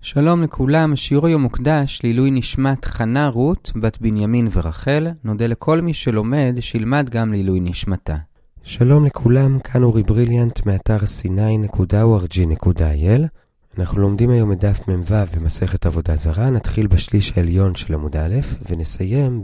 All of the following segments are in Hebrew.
שלום לכולם, השיעור היום מוקדש לעילוי נשמת חנה רות, בת בנימין ורחל. נודה לכל מי שלומד, שילמד גם לעילוי נשמתה. שלום לכולם, כאן אורי בריליאנט מאתר sinai.org.il. אנחנו לומדים היום את דף מ"ו במסכת עבודה זרה. נתחיל בשליש העליון של עמוד א' ונסיים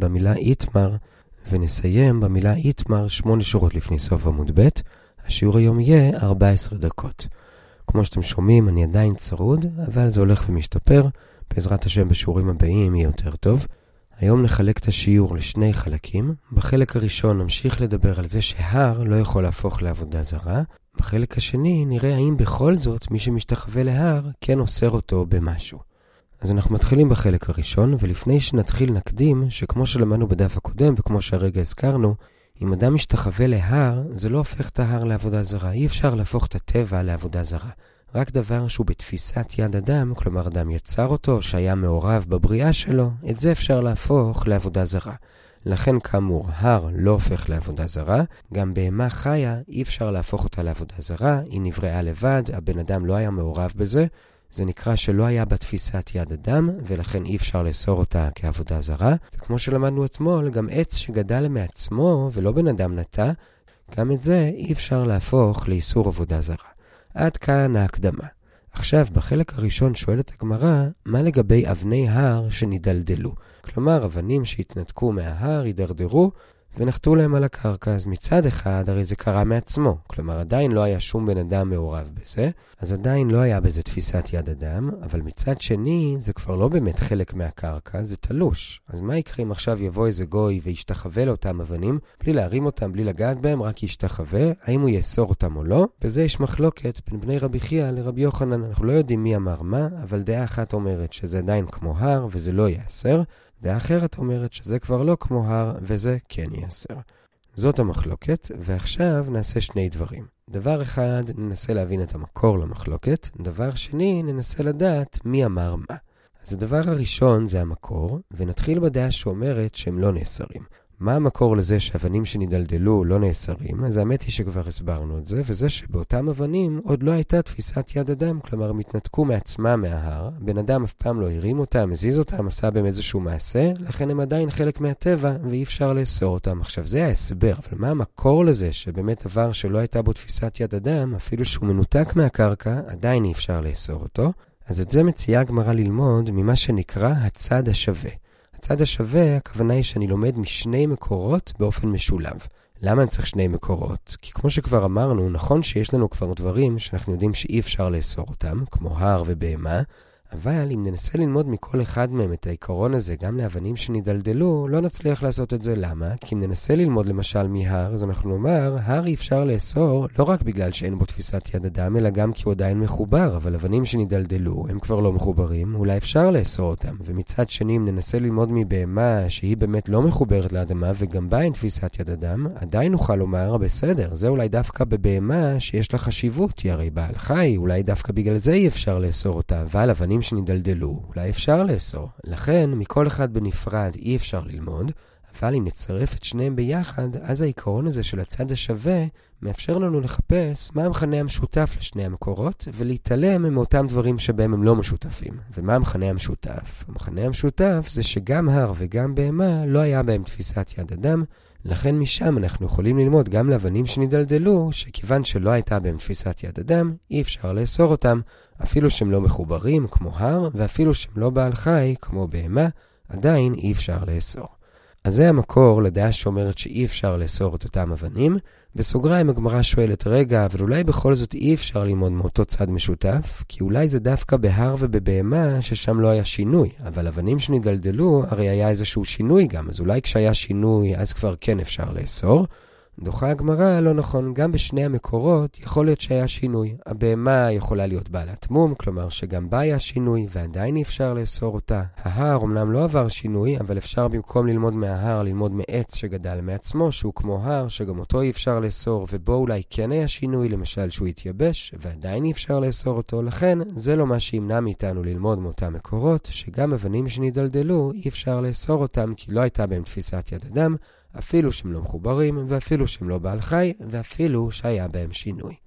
במילה איתמר 8 שורות לפני סוף עמוד ב'. השיעור היום יהיה 14 דקות. כמו שאתם שומעים, אני עדיין צרוד, אבל זה הולך ומשתפר. בעזרת השם בשיעורים הבאים יהיה יותר טוב. היום נחלק את השיעור לשני חלקים. בחלק הראשון נמשיך לדבר על זה שהר לא יכול להפוך לעבודה זרה. בחלק השני נראה האם בכל זאת מי שמשתחווה להר כן אוסר אותו במשהו. אז אנחנו מתחילים בחלק הראשון, ולפני שנתחיל נקדים שכמו שלמדנו בדף הקודם וכמו שהרגע הזכרנו, אם אדם משתחווה להר, זה לא הופך את ההר לעבודה זרה. אי אפשר להפוך את הטבע לעבודה זרה. רק דבר שהוא בתפיסת יד אדם, כלומר אדם יצר אותו, שהיה מעורב בבריאה שלו, את זה אפשר להפוך לעבודה זרה. לכן כאמור, הר לא הופך לעבודה זרה. גם בהמה חיה אי אפשר להפוך אותה לעבודה זרה. היא נבראה לבד, הבן אדם לא היה מעורב בזה. זה נקרא שלא היה בתפיסת יד אדם, ולכן אי אפשר לאסור אותה כעבודה זרה. וכמו שלמדנו אתמול, גם עץ שגדל מעצמו ולא בן אדם נטע, גם את זה אי אפשר להפוך לאיסור עבודה זרה. עד כאן ההקדמה. עכשיו, בחלק הראשון שואלת הגמרא, מה לגבי אבני הר שנדלדלו? כלומר, אבנים שהתנתקו מההר, הידרדרו, ונחתו להם על הקרקע. אז מצד אחד, הרי זה קרה מעצמו. כלומר, עדיין לא היה שום בן אדם מעורב בזה, אז עדיין לא היה בזה תפיסת יד אדם, אבל מצד שני, זה כבר לא באמת חלק מהקרקע, זה תלוש. אז מה יקרה אם עכשיו יבוא איזה גוי וישתחווה לאותם אבנים, בלי להרים אותם, בלי לגעת בהם, רק ישתחווה, האם הוא יאסור אותם או לא? בזה יש מחלוקת בין בני רבי חייא לרבי יוחנן. אנחנו לא יודעים מי אמר מה, אבל דעה אחת אומרת שזה עדיין כמו הר וזה לא יאסר. דעה אחרת אומרת שזה כבר לא כמו הר וזה כן יאסר. זאת המחלוקת, ועכשיו נעשה שני דברים. דבר אחד, ננסה להבין את המקור למחלוקת. דבר שני, ננסה לדעת מי אמר מה. אז הדבר הראשון זה המקור, ונתחיל בדעה שאומרת שהם לא נאסרים. מה המקור לזה שאבנים שנדלדלו לא נאסרים? אז האמת היא שכבר הסברנו את זה, וזה שבאותם אבנים עוד לא הייתה תפיסת יד אדם, כלומר הם התנתקו מעצמם מההר, בן אדם אף פעם לא הרים אותם, הזיז אותם, עשה בהם איזשהו מעשה, לכן הם עדיין חלק מהטבע ואי אפשר לאסור אותם. עכשיו זה ההסבר, אבל מה המקור לזה שבאמת דבר שלא הייתה בו תפיסת יד אדם, אפילו שהוא מנותק מהקרקע, עדיין אי אפשר לאסור אותו? אז את זה מציעה הגמרא ללמוד ממה שנקרא הצד השווה. הצד השווה, הכוונה היא שאני לומד משני מקורות באופן משולב. למה אני צריך שני מקורות? כי כמו שכבר אמרנו, נכון שיש לנו כבר דברים שאנחנו יודעים שאי אפשר לאסור אותם, כמו הר ובהמה, אבל אם ננסה ללמוד מכל אחד מהם את העיקרון הזה, גם לאבנים שנדלדלו, לא נצליח לעשות את זה. למה? כי אם ננסה ללמוד למשל מהר, אז אנחנו נאמר, הר אי אפשר לאסור, לא רק בגלל שאין בו תפיסת יד אדם, אלא גם כי הוא עדיין מחובר, אבל אבנים שנדלדלו, הם כבר לא מחוברים, אולי אפשר לאסור אותם. ומצד שני, אם ננסה ללמוד מבהמה, שהיא באמת לא מחוברת לאדמה, וגם בה אין תפיסת יד אדם, עדיין נוכל לומר, בסדר, זה אולי דווקא בבהמה שיש לה חשיבות, היא הרי בעל חי, אולי דווקא בגלל זה אי אפשר לאסור אותה, אבל אבנים שנדלדלו, אולי אפשר לאסור. לכן, מכל אחד בנפרד אי אפשר ללמוד, אבל אם נצרף את שניהם ביחד, אז העיקרון הזה של הצד השווה מאפשר לנו לחפש מה המכנה המשותף לשני המקורות, ולהתעלם מאותם דברים שבהם הם לא משותפים. ומה המכנה המשותף? המכנה המשותף זה שגם הר וגם בהמה לא היה בהם תפיסת יד אדם, לכן משם אנחנו יכולים ללמוד גם לאבנים שנדלדלו, שכיוון שלא הייתה בהם תפיסת יד אדם, אי אפשר לאסור אותם, אפילו שהם לא מחוברים כמו הר, ואפילו שהם לא בעל חי כמו בהמה, עדיין אי אפשר לאסור. אז זה המקור לדעה שאומרת שאי אפשר לאסור את אותם אבנים. בסוגריים הגמרא שואלת, רגע, אבל אולי בכל זאת אי אפשר ללמוד מאותו צד משותף, כי אולי זה דווקא בהר ובבהמה ששם לא היה שינוי, אבל אבנים שנדלדלו הרי היה איזשהו שינוי גם, אז אולי כשהיה שינוי אז כבר כן אפשר לאסור. דוחה הגמרא, לא נכון, גם בשני המקורות יכול להיות שהיה שינוי. הבהמה יכולה להיות בעלת מום, כלומר שגם בה היה שינוי ועדיין אי אפשר לאסור אותה. ההר אמנם לא עבר שינוי, אבל אפשר במקום ללמוד מההר ללמוד מעץ שגדל מעצמו, שהוא כמו הר, שגם אותו אי אפשר לאסור, ובו אולי כן היה שינוי, למשל שהוא התייבש, ועדיין אי אפשר לאסור אותו. לכן זה לא מה שימנע מאיתנו ללמוד מאותם מקורות, שגם אבנים שנדלדלו אי אפשר לאסור אותם, כי לא הייתה בהם תפיסת יד אדם, אפילו שהם לא מחוברים, ואפילו שהם לא בעל חי, ואפילו שהיה בהם שינוי.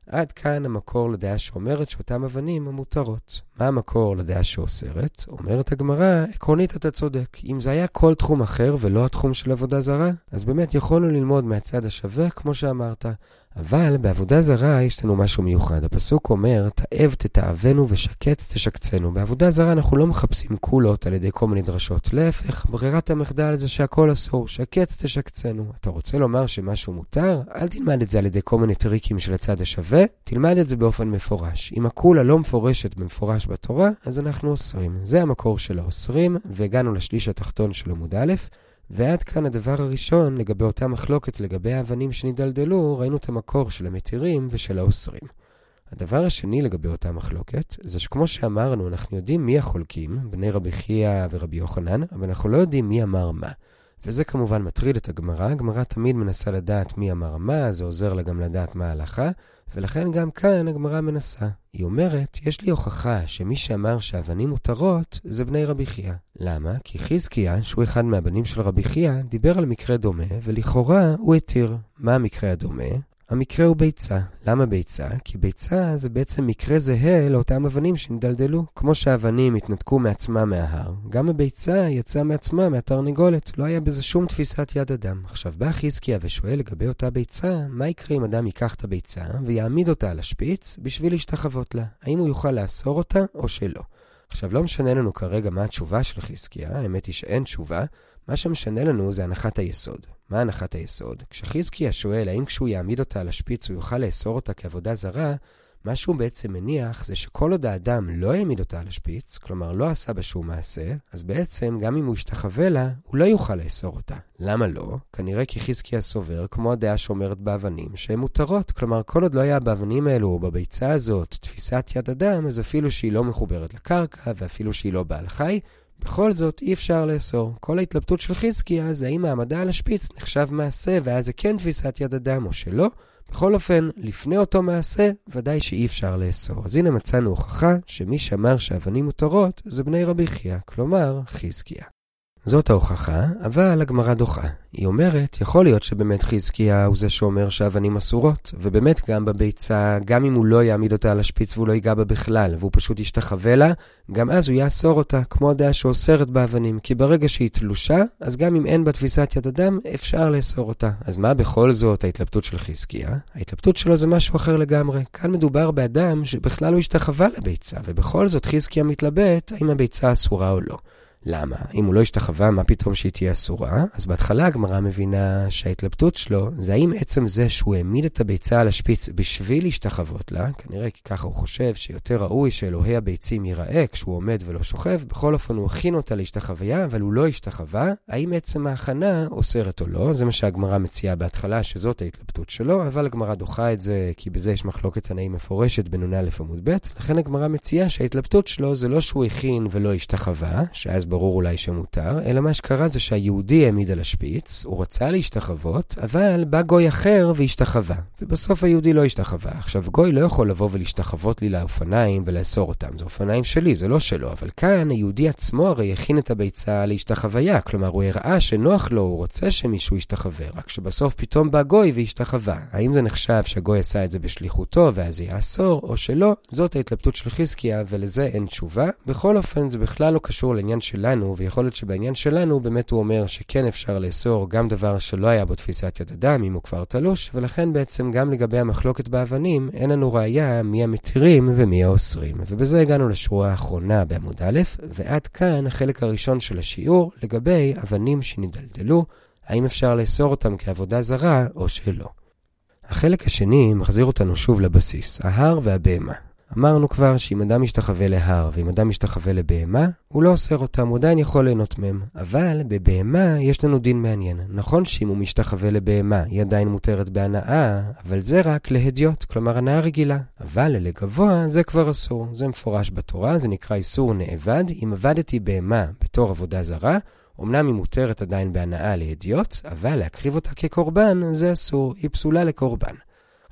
עד כאן המקור לדעה שאומרת שאותם אבנים המותרות. מה המקור לדעה שאוסרת? אומרת הגמרא, עקרונית אתה צודק. אם זה היה כל תחום אחר ולא התחום של עבודה זרה, אז באמת יכולנו ללמוד מהצד השווה כמו שאמרת. אבל בעבודה זרה יש לנו משהו מיוחד. הפסוק אומר, תאב תתאבנו ושקץ תשקצנו. בעבודה זרה אנחנו לא מחפשים קולות על ידי כל מיני דרשות. להפך, ברירת המחדל זה שהכל אסור, שקץ תשקצנו. אתה רוצה לומר שמשהו מותר? אל תלמד את זה על ידי כל מיני טריקים של הצד השווה, תלמד את זה באופן מפורש. אם הקולה לא מפורשת במפורש בתורה, אז אנחנו אוסרים. זה המקור של האוסרים, והגענו לשליש התחתון של עמוד א', ועד כאן הדבר הראשון לגבי אותה מחלוקת לגבי האבנים שנדלדלו, ראינו את המקור של המתירים ושל האוסרים. הדבר השני לגבי אותה מחלוקת, זה שכמו שאמרנו, אנחנו יודעים מי החולקים, בני רבי חייא ורבי יוחנן, אבל אנחנו לא יודעים מי אמר מה. וזה כמובן מטריד את הגמרא. הגמרא תמיד מנסה לדעת מי אמר מה, זה עוזר לה גם לדעת מה ההלכה, ולכן גם כאן הגמרא מנסה. היא אומרת, יש לי הוכחה שמי שאמר שהאבנים מותרות זה בני רבי חייא. למה? כי חזקיה, שהוא אחד מהבנים של רבי חייא, דיבר על מקרה דומה, ולכאורה הוא התיר. מה המקרה הדומה? המקרה הוא ביצה. למה ביצה? כי ביצה זה בעצם מקרה זהה לאותם אבנים שנדלדלו. כמו שהאבנים התנתקו מעצמה מההר, גם הביצה יצאה מעצמה מהתרנגולת. לא היה בזה שום תפיסת יד אדם. עכשיו בא חזקיה ושואל לגבי אותה ביצה, מה יקרה אם אדם ייקח את הביצה ויעמיד אותה על השפיץ בשביל להשתחוות לה? האם הוא יוכל לאסור אותה או שלא? עכשיו לא משנה לנו כרגע מה התשובה של חזקיה, האמת היא שאין תשובה. מה שמשנה לנו זה הנחת היסוד. מה הנחת היסוד? כשחזקיה שואל האם כשהוא יעמיד אותה על השפיץ הוא יוכל לאסור אותה כעבודה זרה, מה שהוא בעצם מניח זה שכל עוד האדם לא יעמיד אותה על השפיץ, כלומר לא עשה בה שום מעשה, אז בעצם גם אם הוא ישתחווה לה, הוא לא יוכל לאסור אותה. למה לא? כנראה כי חזקיה סובר, כמו הדעה שאומרת באבנים, שהן מותרות. כלומר כל עוד לא היה באבנים האלו או בביצה הזאת תפיסת יד אדם, אז אפילו שהיא לא מחוברת לקרקע ואפילו שהיא לא בעל חי, בכל זאת אי אפשר לאסור. כל ההתלבטות של חזקיה זה האם העמדה על השפיץ נחשב מעשה ואז זה כן תפיסת יד אדם או שלא. בכל אופן, לפני אותו מעשה, ודאי שאי אפשר לאסור. אז הנה מצאנו הוכחה שמי שאמר שאבנים מותרות זה בני רבי חייא, כלומר חזקיה. זאת ההוכחה, אבל הגמרא דוחה. היא אומרת, יכול להיות שבאמת חזקיה הוא זה שאומר שאבנים אסורות, ובאמת גם בביצה, גם אם הוא לא יעמיד אותה על השפיץ והוא לא ייגע בה בכלל, והוא פשוט ישתחווה לה, גם אז הוא יאסור אותה, כמו הדעה שאוסרת באבנים, כי ברגע שהיא תלושה, אז גם אם אין בה תפיסת יד אדם, אפשר לאסור אותה. אז מה בכל זאת ההתלבטות של חזקיה? ההתלבטות שלו זה משהו אחר לגמרי. כאן מדובר באדם שבכלל הוא השתחווה לביצה, ובכל זאת חזקיה מתלבט האם הביצה אסורה או לא. למה? אם הוא לא השתחווה, מה פתאום שהיא תהיה אסורה? אז בהתחלה הגמרא מבינה שההתלבטות שלו זה האם עצם זה שהוא העמיד את הביצה על השפיץ בשביל להשתחוות לה, כנראה כי ככה הוא חושב שיותר ראוי שאלוהי הביצים ייראה כשהוא עומד ולא שוכב, בכל אופן הוא הכין אותה להשתחוויה, אבל הוא לא השתחווה, האם עצם ההכנה אוסרת או לא? זה מה שהגמרא מציעה בהתחלה, שזאת ההתלבטות שלו, אבל הגמרא דוחה את זה, כי בזה יש מחלוקת תנאים מפורשת בנ"א עמוד ב', לכן הגמרא מציעה שההתלבטות שלו זה לא שהוא הכין ולא השתחווה, שאז ברור אולי שמותר, אלא מה שקרה זה שהיהודי העמיד על השפיץ, הוא רצה להשתחוות, אבל בא גוי אחר והשתחווה. ובסוף היהודי לא השתחווה. עכשיו גוי לא יכול לבוא ולהשתחוות לי לאופניים ולאסור אותם. זה אופניים שלי, זה לא שלו. אבל כאן היהודי עצמו הרי הכין את הביצה להשתחוויה. כלומר הוא הראה שנוח לו, הוא רוצה שמישהו ישתחווה. רק שבסוף פתאום בא גוי והשתחווה. האם זה נחשב שהגוי עשה את זה בשליחותו ואז יאסור או שלא? זאת ההתלבטות של חזקיה ולזה אין תשובה. בכל אופן זה בכלל לא קשור לעניין שלנו, ויכול להיות שבעניין שלנו באמת הוא אומר שכן אפשר לאסור גם דבר שלא היה בו תפיסת יד אדם אם הוא כבר תלוש, ולכן בעצם גם לגבי המחלוקת באבנים אין לנו ראייה מי המתירים ומי האוסרים. ובזה הגענו לשורה האחרונה בעמוד א', ועד כאן החלק הראשון של השיעור לגבי אבנים שנדלדלו, האם אפשר לאסור אותם כעבודה זרה או שלא. החלק השני מחזיר אותנו שוב לבסיס, ההר והבהמה. אמרנו כבר שאם אדם משתחווה להר ואם אדם משתחווה לבהמה, הוא לא אוסר אותם, הוא עדיין יכול ליהנות מהם. אבל בבהמה יש לנו דין מעניין. נכון שאם הוא משתחווה לבהמה, היא עדיין מותרת בהנאה, אבל זה רק להדיוט, כלומר הנאה רגילה. אבל לגבוה זה כבר אסור. זה מפורש בתורה, זה נקרא איסור נאבד. אם עבדתי בהמה בתור עבודה זרה, אמנם היא מותרת עדיין בהנאה להדיוט, אבל להקריב אותה כקורבן זה אסור, היא פסולה לקורבן.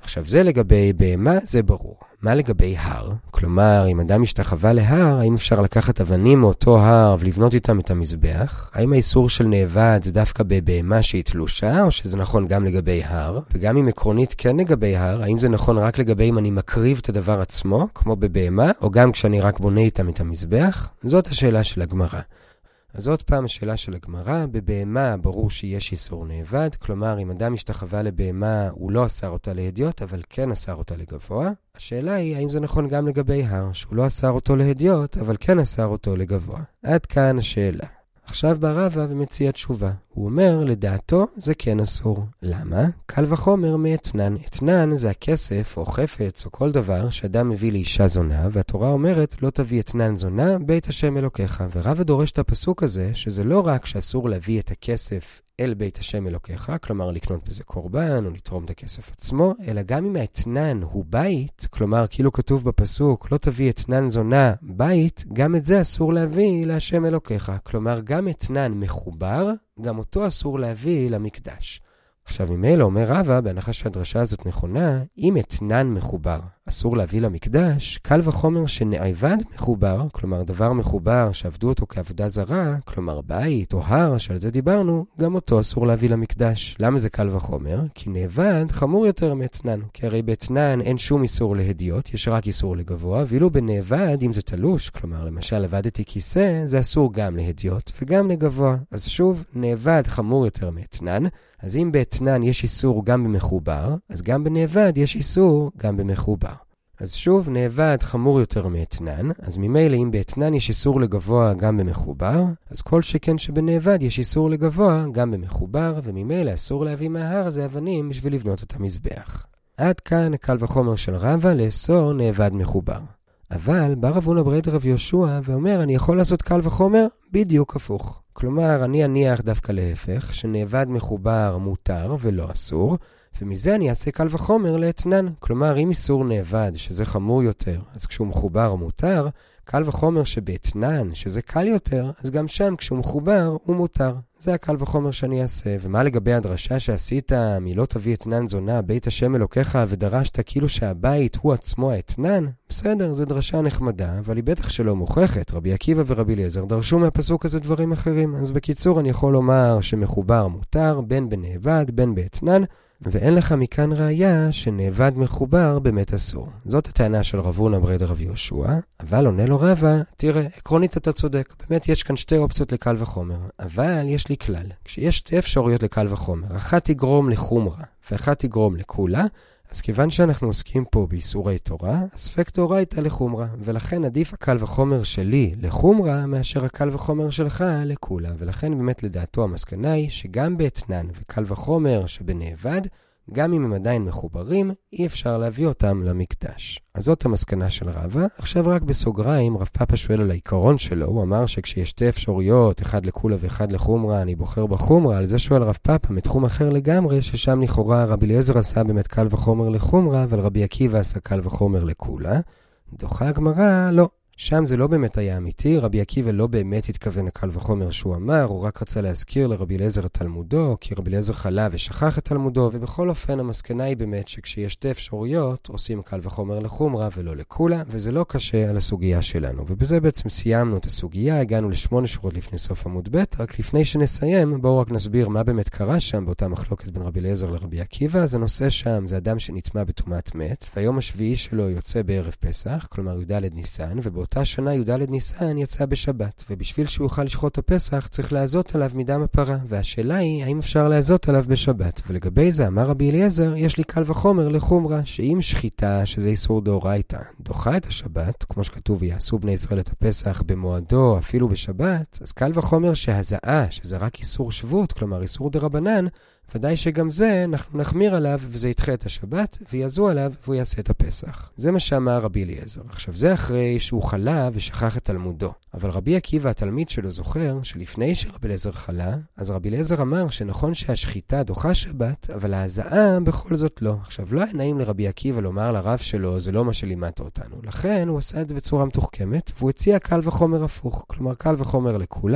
עכשיו זה לגבי בהמה, זה ברור. מה לגבי הר? כלומר, אם אדם משתחווה להר, האם אפשר לקחת אבנים מאותו הר ולבנות איתם את המזבח? האם האיסור של נאבד זה דווקא בבהמה שהיא תלושה, או שזה נכון גם לגבי הר? וגם אם עקרונית כן לגבי הר, האם זה נכון רק לגבי אם אני מקריב את הדבר עצמו, כמו בבהמה, או גם כשאני רק בונה איתם את המזבח? זאת השאלה של הגמרא. אז עוד פעם השאלה של הגמרא, בבהמה ברור שיש איסור נאבד, כלומר אם אדם משתחווה לבהמה הוא לא אסר אותה להדיוט, אבל כן אסר אותה לגבוה. השאלה היא האם זה נכון גם לגבי הר, שהוא לא אסר אותו להדיוט, אבל כן אסר אותו לגבוה. עד כאן השאלה. עכשיו בא רבא ומציע תשובה. הוא אומר, לדעתו זה כן אסור. למה? קל וחומר מאתנן. אתנן זה הכסף או חפץ או כל דבר שאדם מביא לאישה זונה, והתורה אומרת, לא תביא אתנן זונה, בית השם אלוקיך. ורבא דורש את הפסוק הזה, שזה לא רק שאסור להביא את הכסף אל בית השם אלוקיך, כלומר לקנות בזה קורבן או לתרום את הכסף עצמו, אלא גם אם האתנן הוא בית, כלומר כאילו כתוב בפסוק, לא תביא אתנן זונה בית, גם את זה אסור להביא להשם אלוקיך. כלומר גם אתנן מחובר, גם אותו אסור להביא למקדש. עכשיו ממילא אומר רבא, בהנחה שהדרשה הזאת נכונה, אם אתנן מחובר, אסור להביא למקדש, קל וחומר שנאבד מחובר, כלומר דבר מחובר שעבדו אותו כעבודה זרה, כלומר בית או הר שעל זה דיברנו, גם אותו אסור להביא למקדש. למה זה קל וחומר? כי נאבד חמור יותר מאתנן, כי הרי באתנן אין שום איסור להדיוט, יש רק איסור לגבוה, ואילו בנאבד, אם זה תלוש, כלומר למשל עבדתי כיסא, זה אסור גם להדיוט וגם לגבוה. אז שוב, נאבד חמור יותר מאתנן, אז אם באתנן יש איסור גם במחובר, אז גם בנאבד יש איסור גם במחובר. אז שוב, נאבד חמור יותר מאתנן, אז ממילא אם באתנן יש איסור לגבוה גם במחובר, אז כל שכן שבנאבד יש איסור לגבוה גם במחובר, וממילא אסור להביא מההר הזה אבנים בשביל לבנות את המזבח. עד כאן קל וחומר של רבא לאסור נאבד מחובר. אבל בא רב הונא ברי דרב יהושע ואומר, אני יכול לעשות קל וחומר בדיוק הפוך. כלומר, אני אניח דווקא להפך, שנאבד מחובר מותר ולא אסור, ומזה אני אעשה קל וחומר לאתנן. כלומר, אם איסור נאבד, שזה חמור יותר, אז כשהוא מחובר מותר, קל וחומר שבאתנן, שזה קל יותר, אז גם שם כשהוא מחובר הוא מותר. זה הקל וחומר שאני אעשה. ומה לגבי הדרשה שעשית, מלא תביא אתנן זונה, בית השם אלוקיך, ודרשת כאילו שהבית הוא עצמו האתנן? בסדר, זו דרשה נחמדה, אבל היא בטח שלא מוכחת. רבי עקיבא ורבי אליעזר דרשו מהפסוק הזה דברים אחרים. אז בקיצור אני יכול לומר שמחובר מותר, בין בנאבד, בין באתנן, ואין לך מכאן ראיה שנאבד מחובר באמת אסור. זאת הטענה של רב הונא ברי דרב יהושע, אבל עונה לו רבא, תראה, עקרונית אתה צודק, באמת יש כאן שתי אופציות לקל וחומר, אבל יש לי כלל, כשיש שתי אפשרויות לקל וחומר, אחת תגרום לחומרה ואחת תגרום לקולה, אז כיוון שאנחנו עוסקים פה באיסורי תורה, הספק דאורייתא לחומרה, ולכן עדיף הקל וחומר שלי לחומרה מאשר הקל וחומר שלך לקולה, ולכן באמת לדעתו המסקנה היא שגם באתנן וקל וחומר שבנאבד, גם אם הם עדיין מחוברים, אי אפשר להביא אותם למקדש. אז זאת המסקנה של רבא. עכשיו רק בסוגריים, רב פאפא שואל על העיקרון שלו, הוא אמר שכשיש שתי אפשרויות, אחד לקולה ואחד לחומרה, אני בוחר בחומרה, על זה שואל רב פאפא מתחום אחר לגמרי, ששם לכאורה רבי אליעזר עשה באמת קל וחומר לחומרה, אבל רבי עקיבא עשה קל וחומר לקולה. דוחה הגמרא, לא. שם זה לא באמת היה אמיתי, רבי עקיבא לא באמת התכוון לקל וחומר שהוא אמר, הוא רק רצה להזכיר לרבי אליעזר את תלמודו, כי רבי אליעזר חלה ושכח את תלמודו, ובכל אופן המסקנה היא באמת שכשיש שתי אפשרויות, עושים קל וחומר לחומרה ולא לקולה, וזה לא קשה על הסוגיה שלנו. ובזה בעצם סיימנו את הסוגיה, הגענו ל8 שורות לפני סוף עמוד ב', רק לפני שנסיים, בואו רק נסביר מה באמת קרה שם באותה מחלוקת בין רבי אליעזר לרבי עקיבא. אז הנושא שם זה אדם שנטמע בטומאת מת, והיום השביעי שלו יוצא בערב פסח, כלומר י"ד ניסן, ובאותה שנה י"ד ניסן יצא בשבת, ובשביל שהוא יוכל לשחוט את הפסח צריך לעזות עליו מדם הפרה, והשאלה היא האם אפשר לעזות עליו בשבת. ולגבי זה אמר רבי אליעזר, יש לי קל וחומר לחומרה, שאם שחיטה, שזה איסור דאורייתא, דוחה את השבת, כמו שכתוב יעשו בני ישראל את הפסח במועדו אפילו בשבת, אז קל וחומר שהזעה, שזה רק איסור שבות, כלומר איסור דרבנן, ודאי שגם זה אנחנו נחמיר עליו וזה ידחה את השבת ויעזו עליו והוא יעשה את הפסח. זה מה שאמר רבי אליעזר. עכשיו זה אחרי שהוא חלה ושכח את תלמודו. אבל רבי עקיבא התלמיד שלו זוכר שלפני שרבי אליעזר חלה, אז רבי אליעזר אמר שנכון שהשחיטה דוחה שבת, אבל ההזעה בכל זאת לא. עכשיו לא היה נעים לרבי עקיבא לומר לרב שלו זה לא מה שלימדת אותנו. לכן הוא עשה את זה בצורה מתוחכמת והוא הציע קל וחומר הפוך. כלומר קל וחומר לקולה,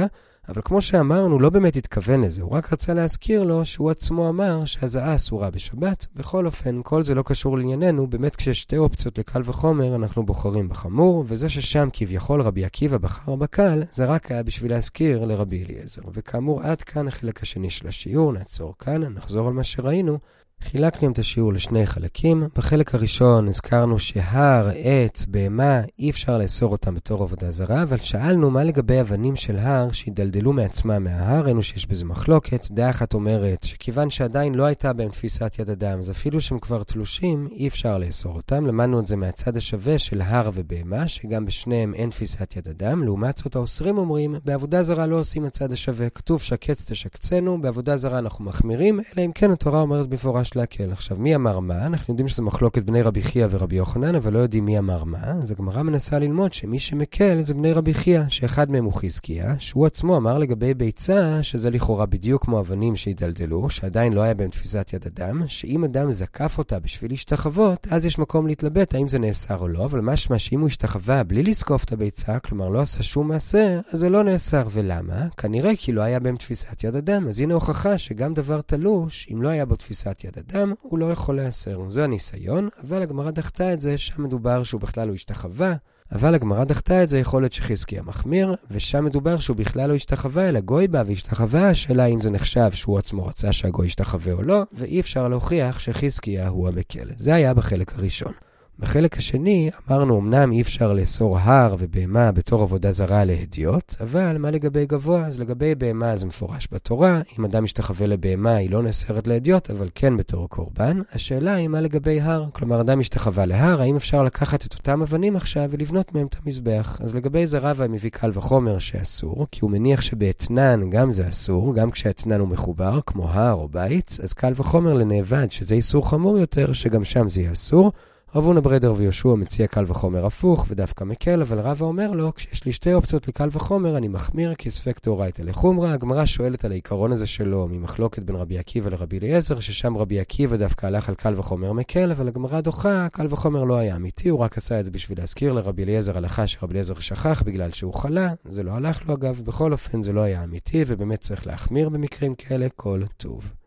אבל כמו שאמרנו, לא באמת התכוון לזה, הוא רק רצה להזכיר לו שהוא עצמו אמר שהזעה אסורה בשבת. בכל אופן, כל זה לא קשור לענייננו, באמת כשיש שתי אופציות לקל וחומר, אנחנו בוחרים בחמור, וזה ששם כביכול רבי עקיבא בחר בקל, זה רק היה בשביל להזכיר לרבי אליעזר. וכאמור, עד כאן החלק השני של השיעור, נעצור כאן, נחזור על מה שראינו. חילקנו את השיעור לשני חלקים. בחלק הראשון הזכרנו שהר, עץ, בהמה, אי אפשר לאסור אותם בתור עבודה זרה, אבל שאלנו מה לגבי אבנים של הר שהתדלדלו מעצמם מההר. ראינו שיש בזה מחלוקת. דעה אחת אומרת שכיוון שעדיין לא הייתה בהם תפיסת יד אדם, אז אפילו שהם כבר תלושים, אי אפשר לאסור אותם. למדנו את זה מהצד השווה של הר ובהמה, שגם בשניהם אין תפיסת יד אדם. לעומת זאת האוסרים אומרים, בעבודה זרה לא עושים הצד השווה. כתוב שקץ תשקצנו, בעבודה זרה אנחנו מחמירים, אלא אם כן התורה אומרת בפורש להקל. עכשיו, מי אמר מה? אנחנו יודעים שזה מחלוקת בני רבי חייא ורבי יוחנן, אבל לא יודעים מי אמר מה. אז הגמרא מנסה ללמוד שמי שמקל זה בני רבי חייא, שאחד מהם הוא חזקיה, שהוא עצמו אמר לגבי ביצה, שזה לכאורה בדיוק כמו אבנים שהתדלדלו, שעדיין לא היה בהם תפיסת יד אדם, שאם אדם זקף אותה בשביל להשתחוות, אז יש מקום להתלבט האם זה נאסר או לא, אבל משמע שאם הוא השתחווה בלי לזקוף את הביצה, כלומר לא עשה שום מעשה, אז זה לא נאסר. ולמה? כנראה כי לא היה בהם תפיסת יד אדם. אז הנה הוכחה שגם דבר תלוש, אם לא היה בו תפיסת יד אדם, הוא לא יכול לאסר. זה הניסיון, אבל הגמרא דחתה את זה, שם מדובר שהוא בכלל לא השתחווה, אבל הגמרא דחתה את זה, יכול להיות שחזקיה מחמיר, ושם מדובר שהוא בכלל לא השתחווה, אלא גוי בא והשתחווה. השאלה אם זה נחשב שהוא עצמו רצה שהגוי השתחווה או לא, ואי אפשר להוכיח שחזקיה הוא המקל. זה היה בחלק הראשון. בחלק השני אמרנו אמנם אי אפשר לאסור הר ובהמה בתור עבודה זרה להדיוט, אבל מה לגבי גבוה? אז לגבי בהמה זה מפורש בתורה, אם אדם משתחווה לבהמה היא לא נאסרת להדיוט, אבל כן בתור קורבן. השאלה היא מה לגבי הר, כלומר אדם משתחווה להר, האם אפשר לקחת את אותם אבנים עכשיו ולבנות מהם את המזבח? אז לגבי זה רבא מביא קל וחומר שאסור, כי הוא מניח שבאתנן גם זה אסור, גם כשהאתנן הוא מחובר, כמו הר או בית, אז קל וחומר לנאבד שזה איסור חמור יותר, שגם שם זה יהיה אסור. רב הונא בריידר ויהושע מציע קל וחומר הפוך ודווקא מקל, אבל רבא אומר לו, כשיש לי שתי אופציות לקל וחומר, אני מחמיר כספק דאורייתא לחומרא. הגמרא שואלת על העיקרון הזה שלו ממחלוקת בין רבי עקיבא לרבי אליעזר, ששם רבי עקיבא דווקא הלך על קל וחומר מקל, אבל הגמרא דוחה, קל וחומר לא היה אמיתי, הוא רק עשה את זה בשביל להזכיר לרבי אליעזר הלכה שרבי אליעזר שכח בגלל שהוא חלה. זה לא הלך לו אגב, בכל אופן זה לא היה אמיתי, ובאמת צריך להחמיר במקרים כאלה. כל טוב.